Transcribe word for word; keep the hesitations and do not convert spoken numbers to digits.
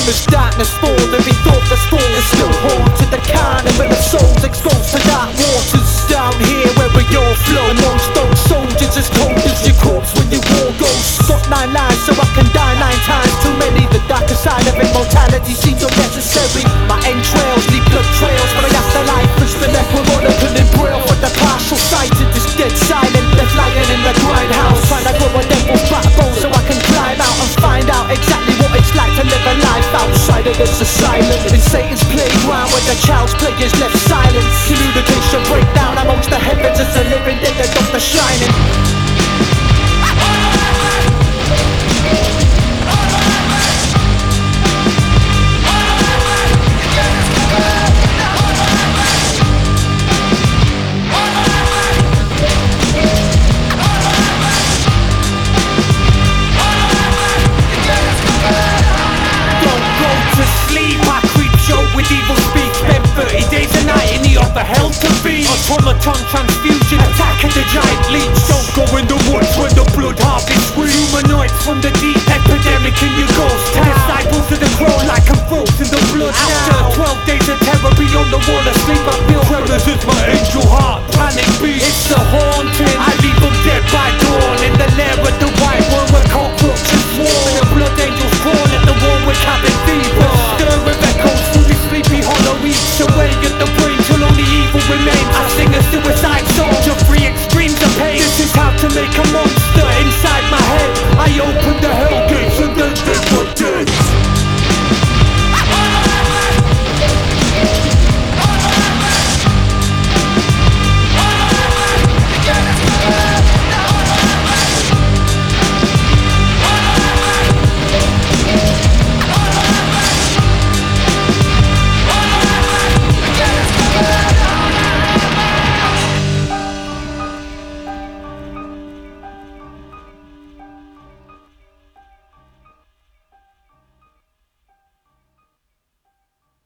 As darkness falls, every thought that's born is still haunted. The carnival of souls exposed to dark waters. Down here where we all flow amongst those soldiers, as cold as your corpse when you war ghosts. Got nine lives so I can die nine times too many. The darker side of immortality seems unnecessary. My entrails leave blood trails, but I afterlife is the left with monocle and braille. For the partial sighted is dead silent, left lying in the grindhouse, trying to grow a devil's backbone so I can climb out and find out exactly what it's like to live a life outside of this asylum. In Satan's playground where the child's play is left silent. Communication breakdown amongst the heavens as the living dead, the Doctor shining. With evil speech, spent thirty days a night in the upper hell to be. Automaton transfusion, attack of the giant leech. Don't go in the woods when the blood harvest screams. Humanoids from the deep, epidemic in your ghost town. Disciples of the crow like I'm frozen in the blood. After twelve days of terror beyond the wall of sleep, I feel tremors is my angel heart. Panic beat, it's the whole